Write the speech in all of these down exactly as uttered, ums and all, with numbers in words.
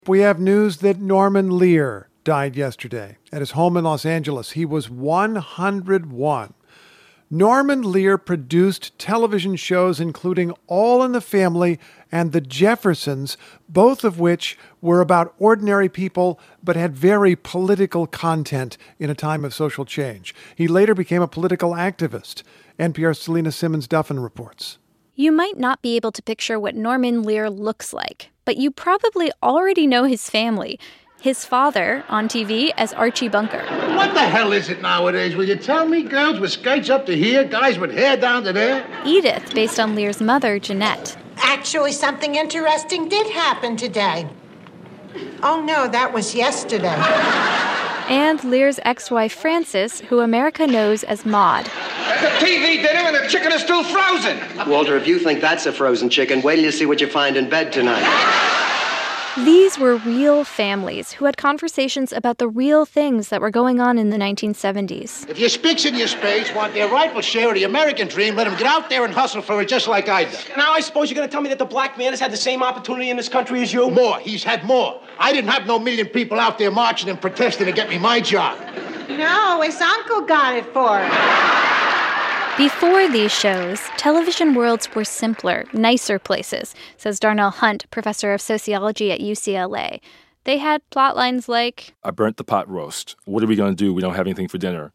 We have news that Norman Lear died yesterday at his home in Los Angeles. He was one hundred one. Norman Lear produced television shows including All in the Family and The Jeffersons, both of which were about ordinary people but had very political content in a time of social change. He later became a political activist. N P R's Selena Simmons-Duffin reports. You might not be able to picture what Norman Lear looks like, but you probably already know his family. His father, on T V as Archie Bunker. What the hell is it nowadays? Will you tell me? Girls with skirts up to here, guys with hair down to there? Edith, based on Lear's mother, Jeanette. Actually, something interesting did happen today. Oh, no, that was yesterday. And Lear's ex-wife, Frances, who America knows as Maude. The T V dinner and the chicken is still frozen. Walter, if you think that's a frozen chicken, wait till you see what you find in bed tonight. These were real families who had conversations about the real things that were going on in the nineteen seventies. If your spicks in your space want their rightful share of the American dream, let them get out there and hustle for it just like I did. Now I suppose you're going to tell me that the black man has had the same opportunity in this country as you? More. He's had more. I didn't have no million people out there marching and protesting to get me my job. No, his uncle got it for him. Before these shows, television worlds were simpler, nicer places, says Darnell Hunt, professor of sociology at U C L A. They had plot lines like, I burnt the pot roast. What are we going to do? We don't have anything for dinner.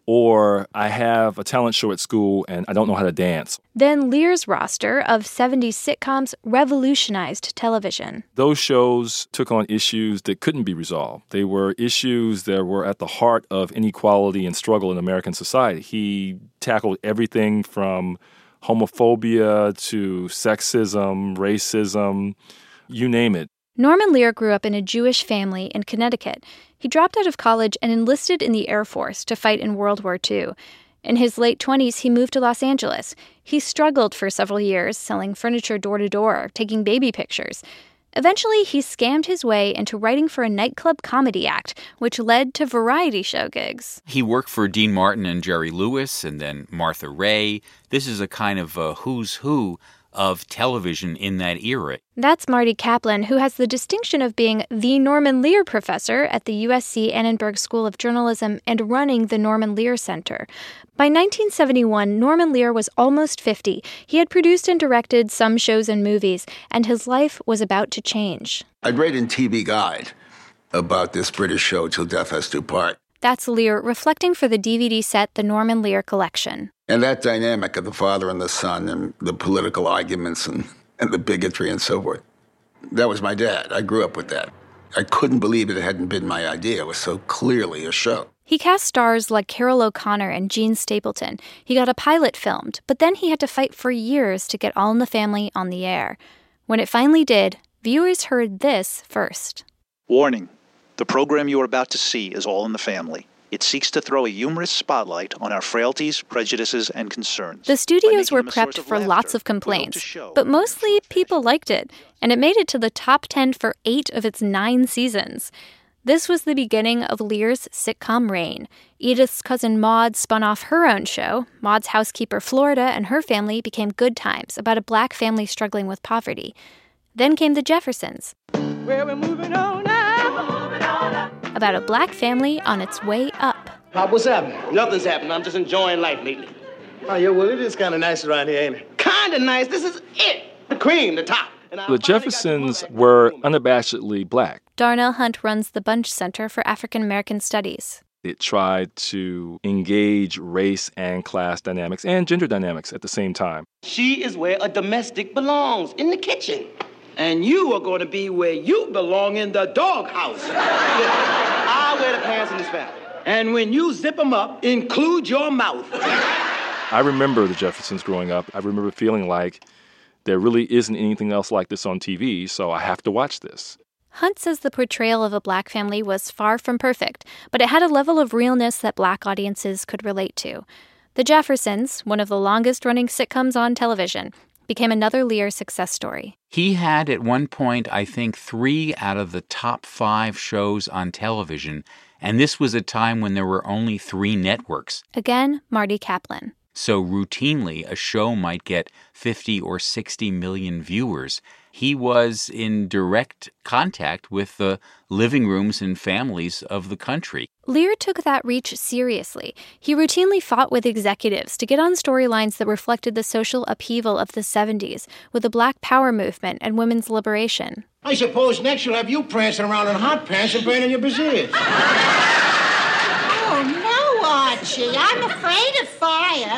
Or I have a talent show at school and I don't know how to dance. Then Lear's roster of seventies sitcoms revolutionized television. Those shows took on issues that couldn't be resolved. They were issues that were at the heart of inequality and struggle in American society. He tackled everything from homophobia to sexism, racism, you name it. Norman Lear grew up in a Jewish family in Connecticut. He dropped out of college and enlisted in the Air Force to fight in World War Two. In his late twenties, he moved to Los Angeles. He struggled for several years, selling furniture door-to-door, taking baby pictures. Eventually, he scammed his way into writing for a nightclub comedy act, which led to variety show gigs. He worked for Dean Martin and Jerry Lewis, and then Martha Raye. This is a kind of a who's who of television in that era. That's Marty Kaplan, who has the distinction of being the Norman Lear professor at the U S C Annenberg School of Journalism and running the Norman Lear Center. By nineteen seventy-one, Norman Lear was almost fifty. He had produced and directed some shows and movies, and his life was about to change. I'd read in T V Guide about this British show, Till Death Us Do Part. That's Lear reflecting for the D V D set The Norman Lear Collection. And that dynamic of the father and the son and the political arguments and, and the bigotry and so forth. That was my dad. I grew up with that. I couldn't believe it hadn't been my idea. It was so clearly a show. He cast stars like Carol O'Connor and Gene Stapleton. He got a pilot filmed, but then he had to fight for years to get All in the Family on the air. When it finally did, viewers heard this first. Warning. The program you are about to see is All in the Family. It seeks to throw a humorous spotlight on our frailties, prejudices, and concerns. The studios were prepped for lots of complaints, but mostly people liked it, and it made it to the top ten for eight of its nine seasons. This was the beginning of Lear's sitcom reign. Edith's cousin Maude spun off her own show. Maude's housekeeper Florida and her family became Good Times, about a black family struggling with poverty. Then came The Jeffersons. Where we're moving on now. We're moving on up. About a black family on its way up. Pop, what's happening? Nothing's happening. I'm just enjoying life lately. Oh, yeah, well, it is kind of nice around here, ain't it? Kind of nice. This is it. The cream, the top. The Jeffersons were unabashedly black. Darnell Hunt runs the Bunch Center for African American Studies. It tried to engage race and class dynamics and gender dynamics at the same time. She is where a domestic belongs, in the kitchen. And you are going to be where you belong, in the doghouse. I'll wear the pants in this family. And when you zip them up, include your mouth. I remember the Jeffersons growing up. I remember feeling like there really isn't anything else like this on T V, so I have to watch this. Hunt says the portrayal of a black family was far from perfect, but it had a level of realness that black audiences could relate to. The Jeffersons, one of the longest-running sitcoms on television, became another Lear success story. He had, at one point, I think, three out of the top five shows on television, and this was a time when there were only three networks. Again, Marty Kaplan. So routinely, a show might get fifty or sixty million viewers, he was in direct contact with the living rooms and families of the country. Lear took that reach seriously. He routinely fought with executives to get on storylines that reflected the social upheaval of the seventies, with the Black Power movement and women's liberation. I suppose next you'll have you prancing around in hot pants and burning your brassieres. Oh, no, Archie. I'm afraid of fire.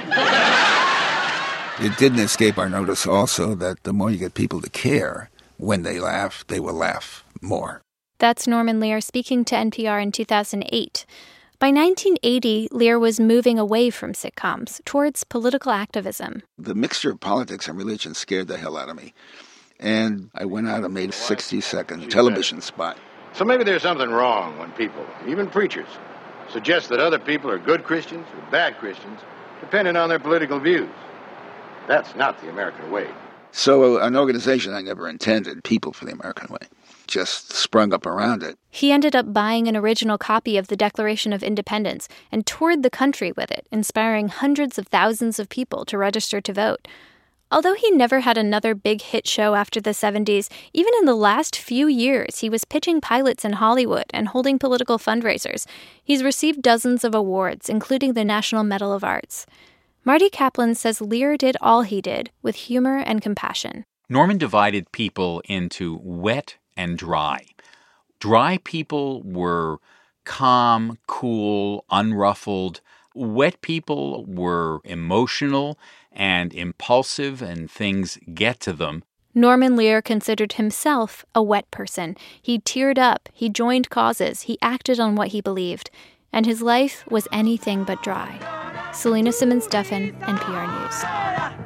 It didn't escape our notice also that the more you get people to care, when they laugh, they will laugh more. That's Norman Lear speaking to N P R in two thousand eight. By nineteen eighty, Lear was moving away from sitcoms towards political activism. The mixture of politics and religion scared the hell out of me. And I went out and made a sixty-second television spot. So maybe there's something wrong when people, even preachers, suggest that other people are good Christians or bad Christians, depending on their political views. That's not the American way. So an organization I never intended, People for the American Way, just sprung up around it. He ended up buying an original copy of the Declaration of Independence and toured the country with it, inspiring hundreds of thousands of people to register to vote. Although he never had another big hit show after the seventies, even in the last few years, he was pitching pilots in Hollywood and holding political fundraisers. He's received dozens of awards, including the National Medal of Arts. Marty Kaplan says Lear did all he did with humor and compassion. Norman divided people into wet and dry. Dry people were calm, cool, unruffled. Wet people were emotional and impulsive, and things get to them. Norman Lear considered himself a wet person. He teared up, he joined causes, he acted on what he believed, and his life was anything but dry. Selena Simmons-Duffin, N P R News.